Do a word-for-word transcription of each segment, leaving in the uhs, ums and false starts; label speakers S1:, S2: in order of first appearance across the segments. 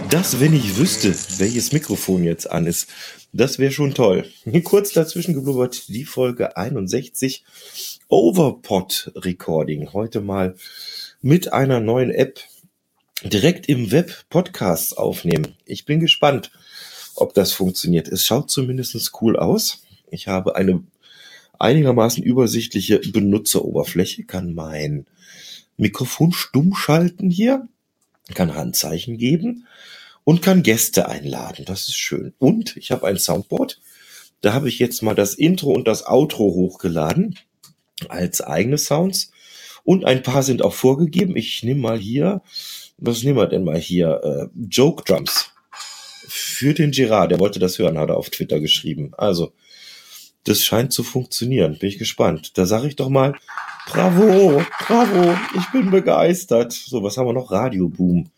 S1: Das, wenn ich wüsste, welches Mikrofon jetzt an ist, das wäre schon toll. Kurz dazwischen geblubbert die Folge einundsechzig Overpod Recording. Heute mal mit einer neuen App direkt im Web Podcasts aufnehmen. Ich bin gespannt, ob das funktioniert. Es schaut zumindest cool aus. Ich habe eine einigermaßen übersichtliche Benutzeroberfläche, kann mein Mikrofon stumm schalten hier, kann Handzeichen geben und kann Gäste einladen. Das ist schön. Und ich habe ein Soundboard. Da habe ich jetzt mal das Intro und das Outro hochgeladen als eigene Sounds. Und ein paar sind auch vorgegeben. Ich nehme mal hier, was nehmen wir denn mal hier? Äh, Joke Drums. Für den Gerard, der wollte das hören, hat er auf Twitter geschrieben. Also, das scheint zu funktionieren. Bin ich gespannt. Da sage ich doch mal, bravo, bravo, ich bin begeistert. So, was haben wir noch? Radio Boom.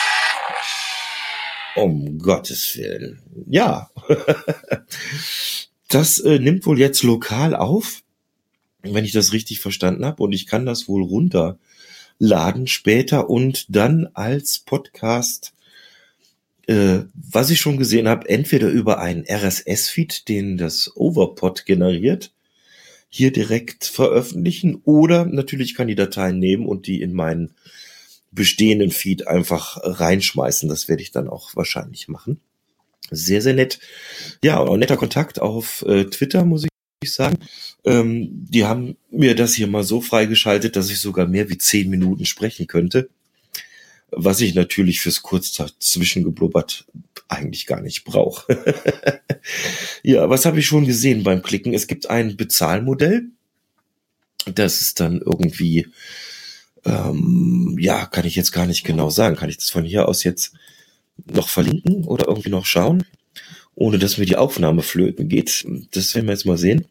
S1: Um Gottes Willen. Ja. Das äh, nimmt wohl jetzt lokal auf, wenn ich das richtig verstanden habe. Und ich kann das wohl runterladen später und dann als Podcast, äh, was ich schon gesehen habe, entweder über einen R S S-Feed, den das Overpod generiert, hier direkt veröffentlichen, oder natürlich kann die Dateien nehmen und die in meinen bestehenden Feed einfach reinschmeißen. Das werde ich dann auch wahrscheinlich machen. Sehr, sehr nett. Ja, und auch netter Kontakt auf äh, Twitter, muss ich sagen. Ähm, die haben mir das hier mal so freigeschaltet, dass ich sogar mehr wie zehn Minuten sprechen könnte. Was ich natürlich fürs Kurz-Zwischengeblubbert eigentlich gar nicht brauche. Ja, was habe ich schon gesehen beim Klicken? Es gibt ein Bezahlmodell. Das ist dann irgendwie, ähm, ja, kann ich jetzt gar nicht genau sagen. Kann ich das von hier aus jetzt noch verlinken oder irgendwie noch schauen, ohne dass mir die Aufnahme flöten geht? Das werden wir jetzt mal sehen,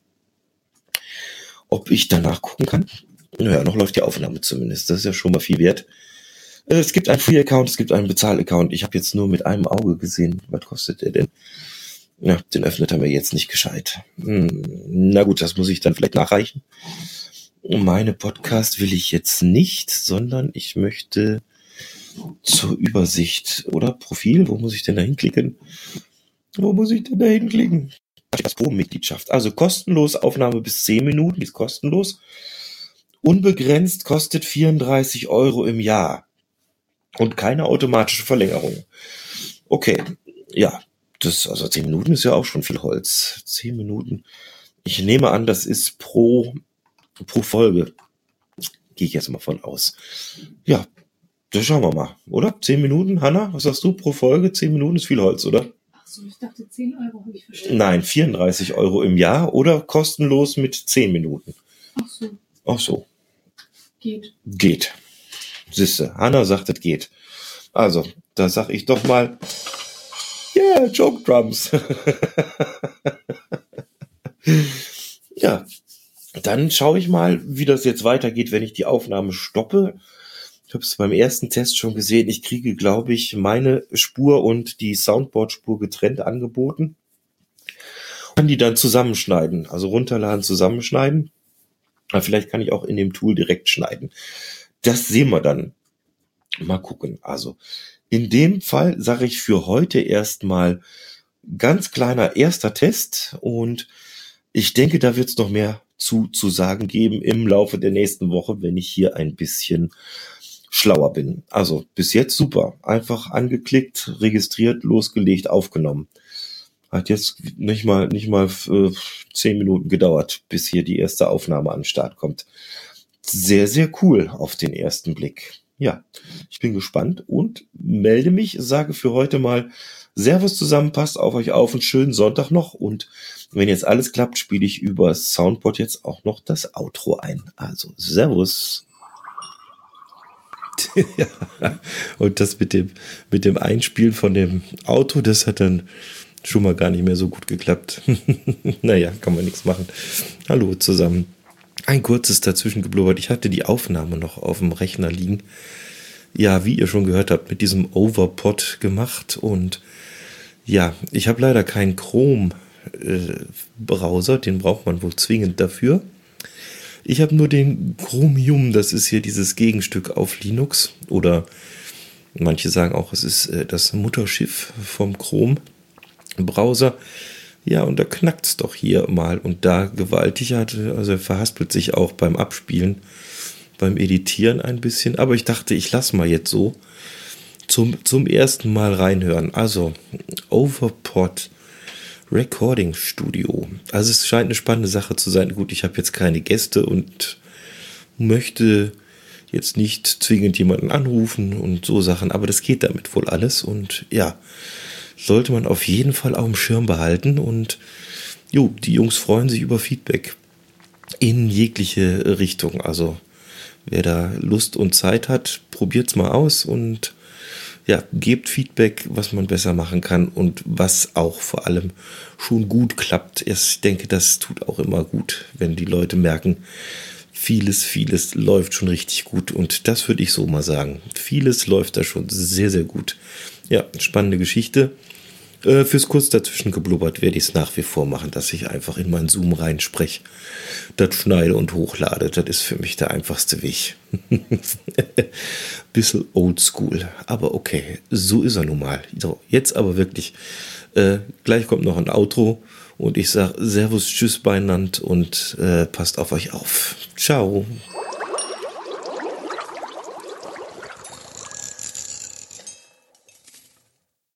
S1: ob ich danach gucken kann. Naja, noch läuft die Aufnahme zumindest. Das ist ja schon mal viel wert. Es gibt einen Free-Account, es gibt einen Bezahl-Account. Ich habe jetzt nur mit einem Auge gesehen. Was kostet der denn? Ja, den öffnet er mir jetzt nicht gescheit. Hm, na gut, das muss ich dann vielleicht nachreichen. Meine Podcast will ich jetzt nicht, sondern ich möchte zur Übersicht oder Profil. Wo muss ich denn da hinklicken? Wo muss ich denn da hinklicken? Das Pro-Mitgliedschaft. Also kostenlos, Aufnahme bis zehn Minuten, die ist kostenlos. Unbegrenzt kostet vierunddreißig Euro im Jahr. Und keine automatische Verlängerung. Okay, ja, das, also zehn Minuten ist ja auch schon viel Holz. zehn Minuten. Ich nehme an, das ist pro, pro Folge. Gehe ich jetzt mal von aus. Ja, das schauen wir mal, oder? zehn Minuten, Hanna, was sagst du pro Folge? zehn Minuten ist viel Holz, oder?
S2: Ach so, ich dachte zehn Euro habe ich verstanden.
S1: Nein, vierunddreißig Euro im Jahr oder kostenlos mit zehn Minuten.
S2: Ach so.
S1: Ach so.
S2: Geht.
S1: Geht. Siehste, Hanna sagt, es geht. Also, da sag ich doch mal, yeah, Joke Drums. Ja, dann schaue ich mal, wie das jetzt weitergeht, wenn ich die Aufnahme stoppe. Ich habe es beim ersten Test schon gesehen. Ich kriege, glaube ich, meine Spur und die Soundboard-Spur getrennt angeboten. Kann die dann zusammenschneiden, also runterladen, zusammenschneiden. Aber vielleicht kann ich auch in dem Tool direkt schneiden. Das sehen wir dann. Mal gucken. Also in dem Fall sage ich für heute erstmal ganz kleiner erster Test und ich denke, da wird es noch mehr zu, zu sagen geben im Laufe der nächsten Woche, wenn ich hier ein bisschen schlauer bin. Also bis jetzt super. Einfach angeklickt, registriert, losgelegt, aufgenommen. Hat jetzt nicht mal, nicht mal äh, zehn Minuten gedauert, bis hier die erste Aufnahme an den Start kommt. Sehr, sehr cool auf den ersten Blick. Ja, ich bin gespannt und melde mich, sage für heute mal Servus zusammen, passt auf euch auf, einen schönen Sonntag noch und wenn jetzt alles klappt, spiele ich über Soundboard jetzt auch noch das Outro ein. Also Servus. Ja, und das mit dem, mit dem Einspielen von dem Auto, das hat dann schon mal gar nicht mehr so gut geklappt. Naja, kann man nichts machen. Hallo zusammen. Ein kurzes dazwischen geblubbert. Ich hatte die Aufnahme noch auf dem Rechner liegen. Ja, wie ihr schon gehört habt, mit diesem Overpod gemacht. Und ja, ich habe leider keinen Chrome-Browser. Äh, den braucht man wohl zwingend dafür. Ich habe nur den Chromium. Das ist hier dieses Gegenstück auf Linux. Oder Manche sagen auch, es ist äh, das Mutterschiff vom Chrome-Browser. Ja, und da knackt's doch hier mal und da gewaltig. Also er verhaspelt sich auch beim Abspielen, beim Editieren ein bisschen. Aber ich dachte, ich lasse mal jetzt so zum, zum ersten Mal reinhören. Also Overpod Recording Studio. Also es scheint eine spannende Sache zu sein. Gut, ich habe jetzt keine Gäste und möchte jetzt nicht zwingend jemanden anrufen und so Sachen, aber das geht damit wohl alles und ja, sollte man auf jeden Fall auf dem Schirm behalten und jo, die Jungs freuen sich über Feedback in jegliche Richtung. Also wer da Lust und Zeit hat, probiert's mal aus und ja, gebt Feedback, was man besser machen kann und was auch vor allem schon gut klappt. Ich denke, das tut auch immer gut, wenn die Leute merken, vieles, vieles läuft schon richtig gut und das würde ich so mal sagen. Vieles läuft da schon sehr, sehr gut. Ja, spannende Geschichte. Äh, fürs kurz dazwischen geblubbert werde ich es nach wie vor machen, dass ich einfach in meinen Zoom reinspreche, das schneide und hochlade. Das ist für mich der einfachste Weg. Bisschen oldschool, aber okay, so ist er nun mal. So, jetzt aber wirklich, äh, gleich kommt noch ein Outro und ich sage Servus, Tschüss beieinander und äh, passt auf euch auf. Ciao.